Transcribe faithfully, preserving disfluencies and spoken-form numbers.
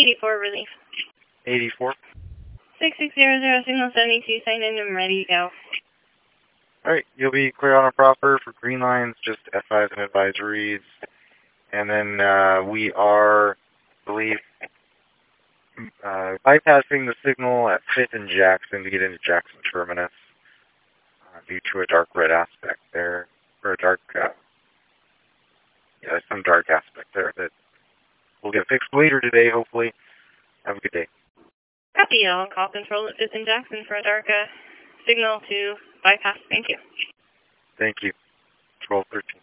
eighty-four relief. eighty-four. six six zero zero, signal seventy-two, sign in and ready to go. Alright, you'll be clear on a proper for green lines, just F Is and advisories. And then uh, we are, I believe, uh, bypassing the signal at fifth and Jackson to get into Jackson Terminus uh, due to a dark red aspect there, or a dark, uh, yeah, some dark aspect there that will get fixed later today, hopefully. Have a good day. Copy, I'll call control at fifth and Jackson for a dark uh, signal to bypass. Thank you. Thank you. twelve thirteen.